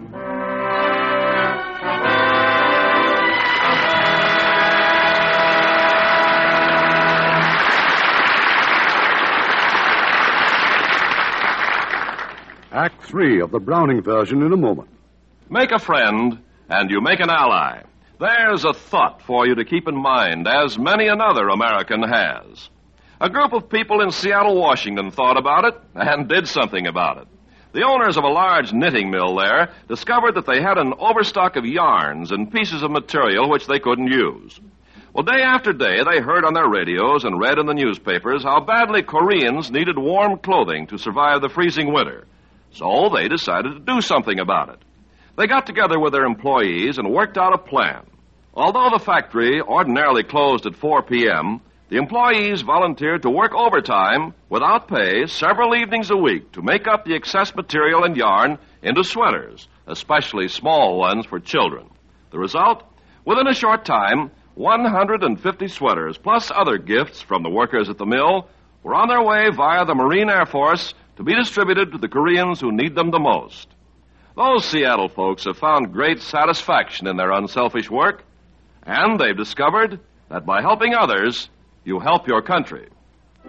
Act three of the Browning version in a moment. Make a friend, and you make an ally. There's a thought for you to keep in mind, as many another American has. A group of people in Seattle, Washington thought about it and did something about it. The owners of a large knitting mill there discovered that they had an overstock of yarns and pieces of material which they couldn't use. Well, day after day, they heard on their radios and read in the newspapers how badly Koreans needed warm clothing to survive the freezing winter. So they decided to do something about it. They got together with their employees and worked out a plan. Although the factory ordinarily closed at four p.m., the employees volunteered to work overtime without pay several evenings a week to make up the excess material and yarn into sweaters, especially small ones for children. The result? Within a short time, one hundred fifty sweaters, plus other gifts from the workers at the mill, were on their way via the Marine Air Force to be distributed to the Koreans who need them the most. Those Seattle folks have found great satisfaction in their unselfish work, and they've discovered that by helping others, you help your country. We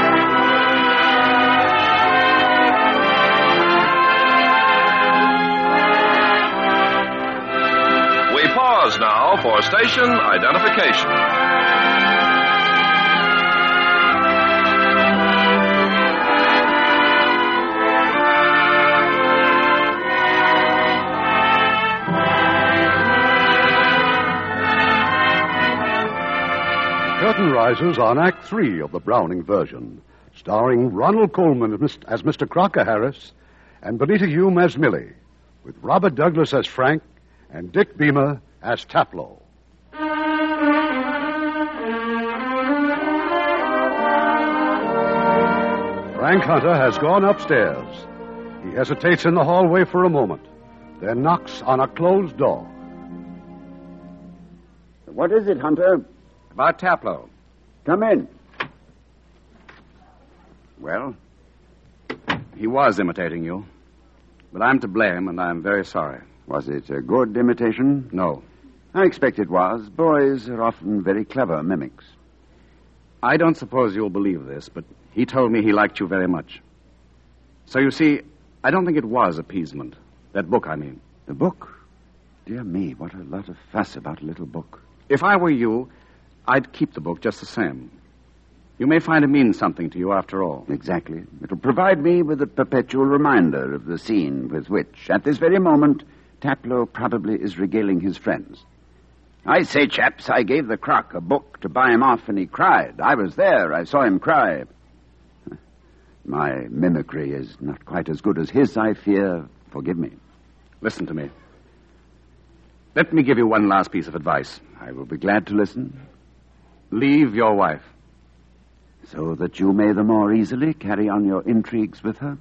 pause now for station identification. Curtain rises on Act Three of the Browning version, starring Ronald Colman as Mister Crocker Harris and Benita Hume as Millie, with Robert Douglas as Frank and Dick Beamer as Taplow. Frank Hunter has gone upstairs. He hesitates in the hallway for a moment, then knocks on a closed door. What is it, Hunter? About Taplow. Come in. Well, he was imitating you. But I'm to blame, and I'm very sorry. Was it a good imitation? No. I expect it was. Boys are often very clever mimics. I don't suppose you'll believe this, but he told me he liked you very much. So you see, I don't think it was appeasement. That book, I mean. The book? Dear me, what a lot of fuss about a little book. If I were you, I'd keep the book just the same. You may find it means something to you after all. Exactly. It'll provide me with a perpetual reminder of the scene with which, at this very moment, Taplow probably is regaling his friends. I say, chaps, I gave the croc a book to buy him off, and he cried. I was there. I saw him cry. My mimicry is not quite as good as his, I fear. Forgive me. Listen to me. Let me give you one last piece of advice. I will be glad to listen. Leave your wife. So that you may the more easily carry on your intrigues with her?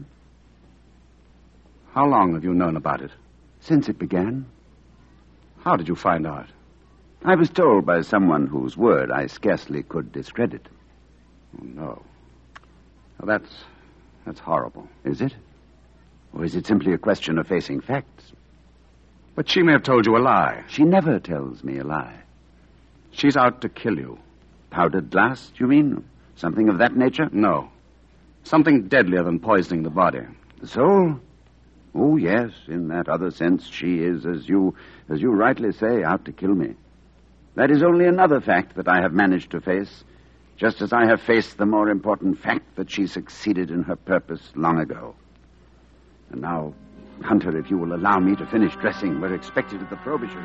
How long have you known about it? Since it began. How did you find out? I was told by someone whose word I scarcely could discredit. Oh, no. Well, that's... that's horrible. Is it? Or is it simply a question of facing facts? But she may have told you a lie. She never tells me a lie. She's out to kill you. Powdered glass, you mean? Something of that nature? No. Something deadlier than poisoning the body. The soul? Oh, yes, in that other sense, she is, as you, as you rightly say, out to kill me. That is only another fact that I have managed to face, just as I have faced the more important fact that she succeeded in her purpose long ago. And now, Hunter, if you will allow me to finish dressing, we're expected at the frobishery.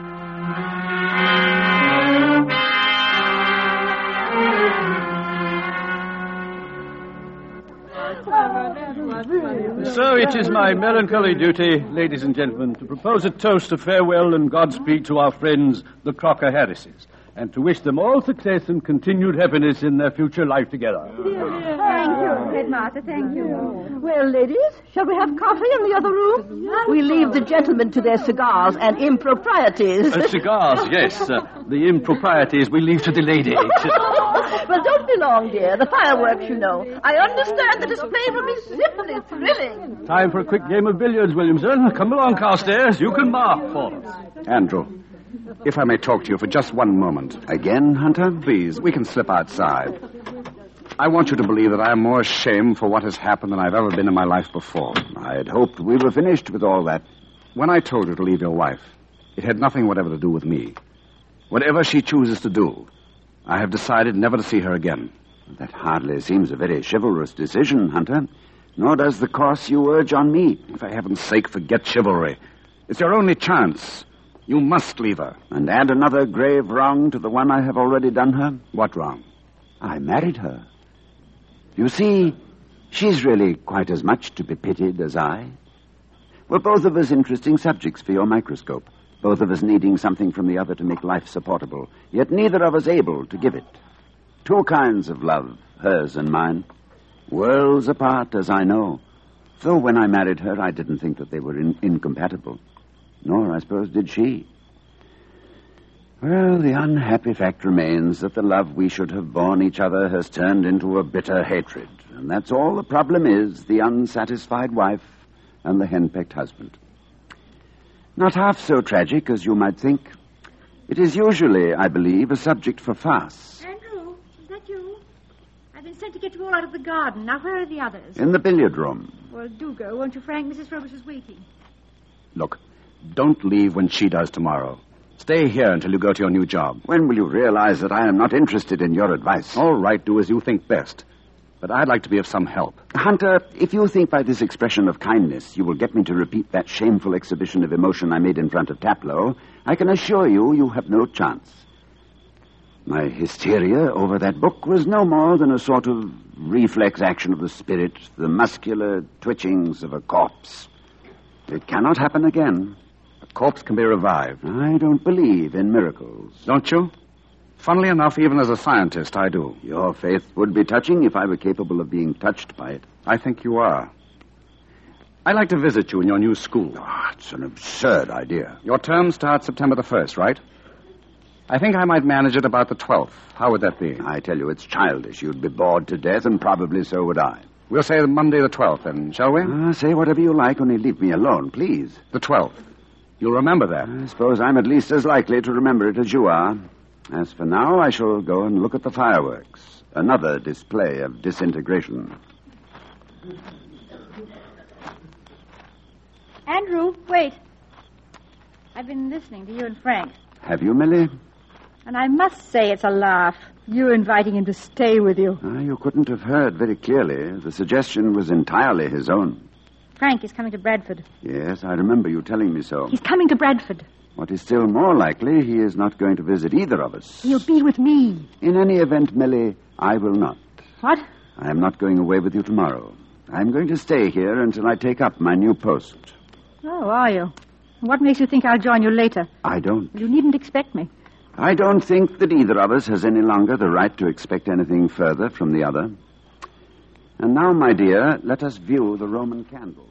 So it is my melancholy duty, ladies and gentlemen, to propose a toast of farewell and Godspeed to our friends, the Crocker Harrises, and to wish them all success and continued happiness in their future life together. Thank you, Headmaster, thank you. Well, ladies, shall we have coffee in the other room? We leave the gentlemen to their cigars and improprieties. Uh, cigars, yes. Uh, the improprieties we leave to the ladies. Well, don't be long, dear. The fireworks, you know. I understand the display will be simply thrilling. Time for a quick game of billiards, Williamson. Come along, Carstairs. You can mark for us. Andrew, if I may talk to you for just one moment. Again, Hunter? Please, we can slip outside. I want you to believe that I am more ashamed for what has happened than I've ever been in my life before. I had hoped we were finished with all that. When I told you to leave your wife, it had nothing whatever to do with me. Whatever she chooses to do, I have decided never to see her again. That hardly seems a very chivalrous decision, Hunter. Nor does the course you urge on me. For heaven's sake, forget chivalry. It's your only chance. You must leave her. And add another grave wrong to the one I have already done her? What wrong? I married her. You see, she's really quite as much to be pitied as I. We're both of us interesting subjects for your microscope. Both of us needing something from the other to make life supportable, yet neither of us able to give it. Two kinds of love, hers and mine. Worlds apart, as I know. Though when I married her, I didn't think that they were in- incompatible. Nor, I suppose, did she. Well, the unhappy fact remains that the love we should have borne each other has turned into a bitter hatred. And that's all the problem is, the unsatisfied wife and the henpecked husband. Not half so tragic as you might think. It is usually, I believe, a subject for farce. Andrew, is that you? I've been sent to get you all out of the garden. Now, where are the others? In the billiard room. Well, do go, won't you, Frank? Missus Roberts is waiting. Look, don't leave when she does tomorrow. Stay here until you go to your new job. When will you realize that I am not interested in your advice? All right, do as you think best. But I'd like to be of some help. Hunter, if you think by this expression of kindness you will get me to repeat that shameful exhibition of emotion I made in front of Taplow, I can assure you you have no chance. My hysteria over that book was no more than a sort of reflex action of the spirit, the muscular twitchings of a corpse. It cannot happen again. A corpse can be revived. I don't believe in miracles. Don't you? Funnily enough, even as a scientist, I do. Your faith would be touching if I were capable of being touched by it. I think you are. I'd like to visit you in your new school. Oh, it's an absurd idea. Your term starts September the first, right? I think I might manage it about the twelfth. How would that be? I tell you, it's childish. You'd be bored to death, and probably so would I. We'll say Monday the twelfth, then, shall we? Uh, say whatever you like, only leave me alone, please. The twelfth. You'll remember that. I suppose I'm at least as likely to remember it as you are. As for now, I shall go and look at the fireworks. Another display of disintegration. Andrew, wait. I've been listening to you and Frank. Have you, Millie? And I must say it's a laugh. You inviting him to stay with you. Ah, you couldn't have heard very clearly. The suggestion was entirely his own. Frank is coming to Bradford. Yes, I remember you telling me so. He's coming to Bradford. What is still more likely, he is not going to visit either of us. He'll be with me. In any event, Millie, I will not. What? I am not going away with you tomorrow. I am going to stay here until I take up my new post. Oh, are you? What makes you think I'll join you later? I don't. You needn't expect me. I don't think that either of us has any longer the right to expect anything further from the other. And now, my dear, let us view the Roman candle.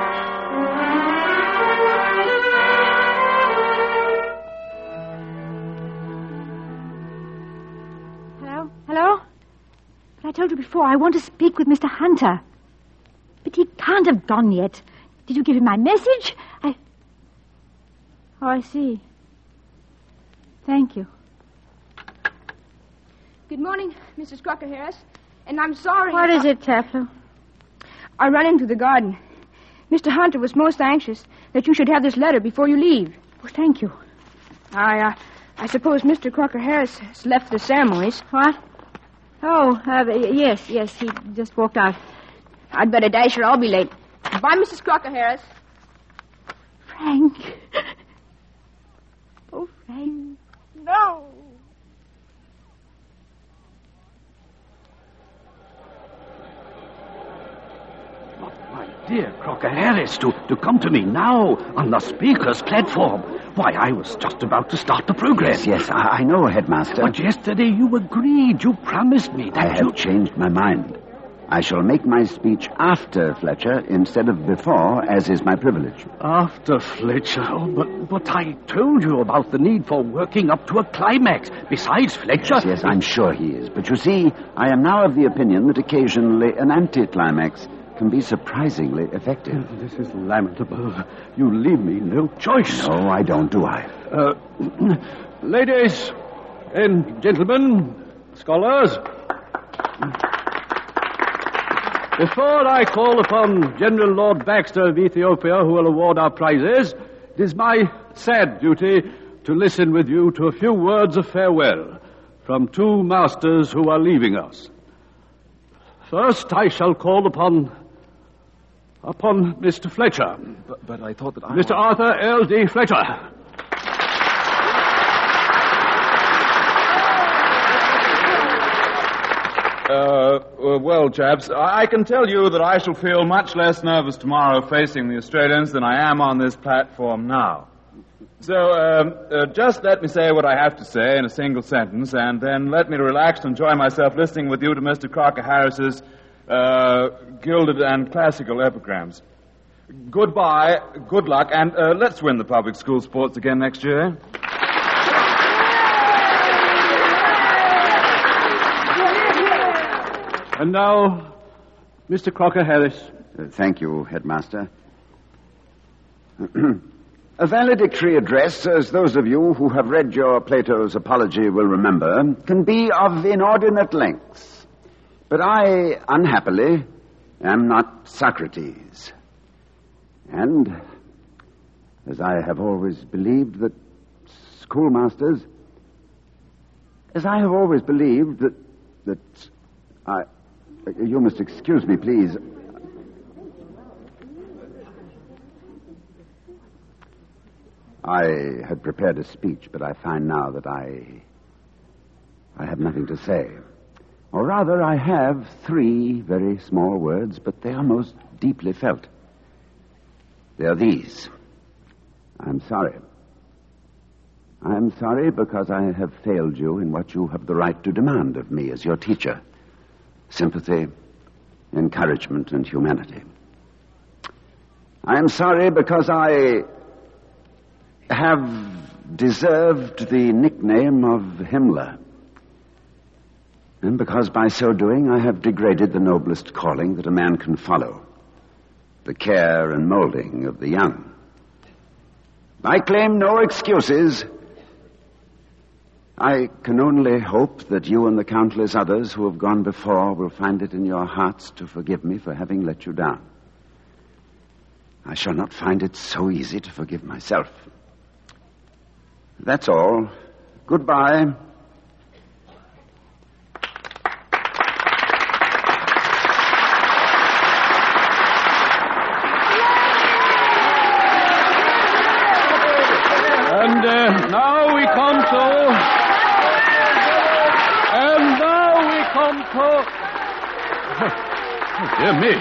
Hello? Hello? But I told you before, I want to speak with Mister Hunter. But he can't have gone yet. Did you give him my message? I... Oh, I see. Thank you. Good morning, Missus Crocker Harris. And I'm sorry... What is it, Taplow? I ran into the garden. Mister Hunter was most anxious that you should have this letter before you leave. Oh, thank you. I, uh, I suppose Mister Crocker Harris has left the ceremonies. What? Oh, uh, yes, yes, he just walked out. I'd better dash or I'll be late. Bye, Missus Crocker Harris. Frank. Oh, Frank. No. My dear Crocker Harris, to, to come to me now on the speaker's platform. Why, I was just about to start the program. Yes, yes, I, I know, Headmaster. But yesterday you agreed. You promised me that I you... have changed my mind. I shall make my speech after Fletcher instead of before, as is my privilege. After Fletcher? Oh, but, but I told you about the need for working up to a climax. Besides Fletcher... Yes, yes, I'm sure he is. But you see, I am now of the opinion that occasionally an anticlimax can be surprisingly effective. This is lamentable. You leave me no choice. No, I don't, do I? Uh, ladies and gentlemen, scholars... Before I call upon General Lord Baxter of Ethiopia, who will award our prizes, it is my sad duty to listen with you to a few words of farewell from two masters who are leaving us. First, I shall call upon upon Mister Fletcher. But, but I thought that I... Mister Arthur L. D. Fletcher. Uh, well, chaps, I can tell you that I shall feel much less nervous tomorrow facing the Australians than I am on this platform now. So, um, uh, just let me say what I have to say in a single sentence, and then let me relax and enjoy myself listening with you to Mister Crocker Harris's uh, gilded and classical epigrams. Goodbye, good luck, and uh, let's win the public school sports again next year. And now, Mister Crocker Harris. Uh, thank you, Headmaster. A valedictory address, as those of you who have read your Plato's Apology will remember, can be of inordinate length. But I, unhappily, am not Socrates. And, as I have always believed that schoolmasters, as I have always believed that, that I... You must excuse me, please. I had prepared a speech, but I find now that I... I have nothing to say. Or rather, I have three very small words, but they are most deeply felt. They are these. I'm sorry. I'm sorry because I have failed you in what you have the right to demand of me as your teacher. Sympathy, encouragement, and humanity. I am sorry because I have deserved the nickname of Himmler, and because by so doing I have degraded the noblest calling that a man can follow, the care and molding of the young. I claim no excuses. I can only hope that you and the countless others who have gone before will find it in your hearts to forgive me for having let you down. I shall not find it so easy to forgive myself. That's all. Goodbye. And uh, now we come to... And now we come to... Oh, dear me.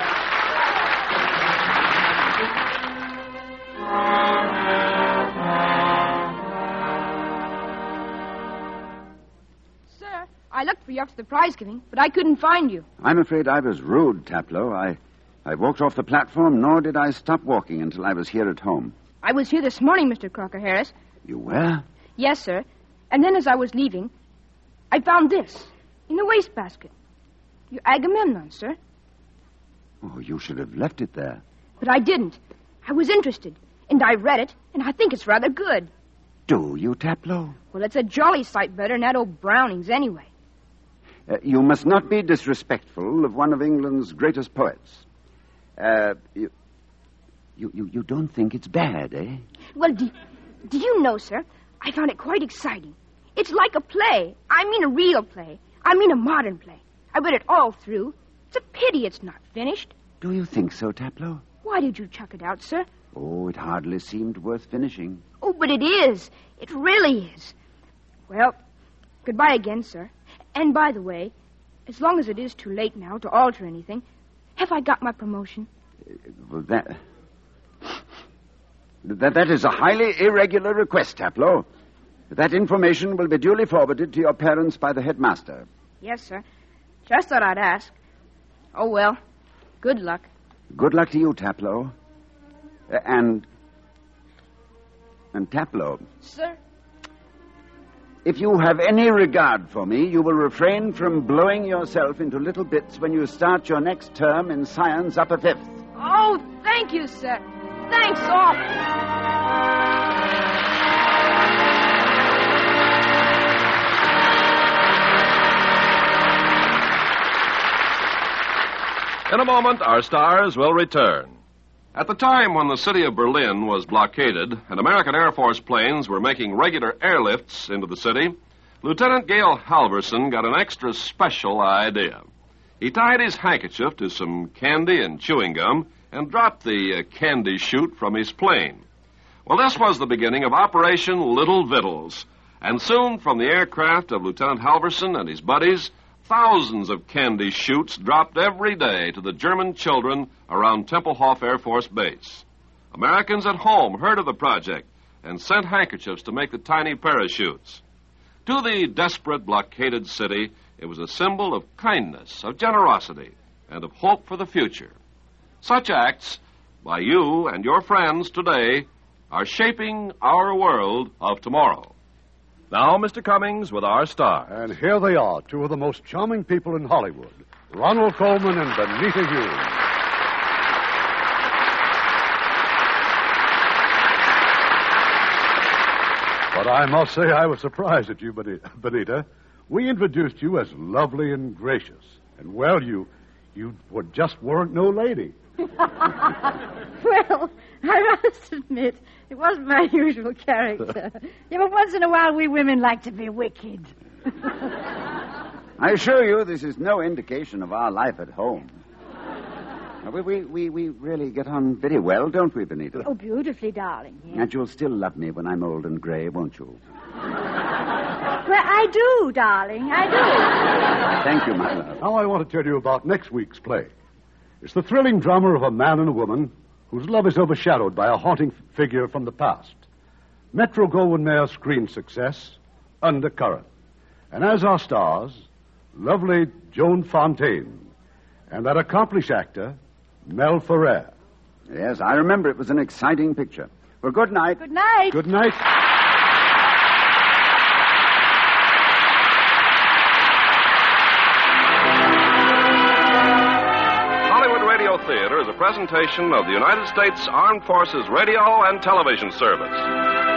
Sir, I looked for you after the prize giving, but I couldn't find you. I'm afraid I was rude, Taplow. I, I walked off the platform, nor did I stop walking until I was here at home. I was here this morning, Mister Crocker Harris. You were? Yes, sir. And then as I was leaving, I found this in the wastebasket. Your Agamemnon, sir. Oh, you should have left it there. But I didn't. I was interested, and I read it, and I think it's rather good. Do you, Taplow? Well, it's a jolly sight better than that old Browning's anyway. Uh, you must not be disrespectful of one of England's greatest poets. Uh, you, you, you, you don't think it's bad, eh? Well, do, do you know, sir, I found it quite exciting. It's like a play. I mean a real play. I mean a modern play. I read it all through. It's a pity it's not finished. Do you think so, Taplow? Why did you chuck it out, sir? Oh, it hardly seemed worth finishing. Oh, but it is. It really is. Well, goodbye again, sir. And by the way, as long as it is too late now to alter anything, have I got my promotion? Uh, well, that... That, that is a highly irregular request, Taplow. That information will be duly forwarded to your parents by the headmaster. Yes, sir. Just thought I'd ask. Oh, well. Good luck. Good luck to you, Taplow. Uh, and... And Taplow. Sir? If you have any regard for me, you will refrain from blowing yourself into little bits when you start your next term in science upper fifth. Oh, thank you, sir. Thanks awfully. In a moment, our stars will return. At the time when the city of Berlin was blockaded and American Air Force planes were making regular airlifts into the city, Lieutenant Gale Halverson got an extra special idea. He tied his handkerchief to some candy and chewing gum and dropped the uh, candy chute from his plane. Well, this was the beginning of Operation Little Vittles, and soon from the aircraft of Lieutenant Halverson and his buddies, thousands of candy chutes dropped every day to the German children around Tempelhof Air Force Base. Americans at home heard of the project and sent handkerchiefs to make the tiny parachutes. To the desperate, blockaded city, it was a symbol of kindness, of generosity, and of hope for the future. Such acts, by you and your friends today, are shaping our world of tomorrow. Now, Mister Cummings with our stars. And here they are, two of the most charming people in Hollywood, Ronald Colman and Benita Hughes. But I must say I was surprised at you, Benita. We introduced you as lovely and gracious. And, well, you you were just weren't no lady. Well, I must admit, it wasn't my usual character. Yeah, but once in a while we women like to be wicked. I assure you this is no indication of our life at home. We, we, we, we really get on very well, don't we, Benita? Oh, beautifully, darling. Yes. And you'll still love me when I'm old and gray, won't you? Well, I do, darling. I do. Thank you, my love. Now I want to tell you about next week's play. It's the thrilling drama of a man and a woman whose love is overshadowed by a haunting f- figure from the past. Metro-Goldwyn-Mayer's screen success, Undercurrent. And as our stars, lovely Joan Fontaine and that accomplished actor, Mel Ferrer. Yes, I remember it was an exciting picture. Well, good night. Good night. Good night. Hollywood Radio Theater is a presentation of the United States Armed Forces Radio and Television Service.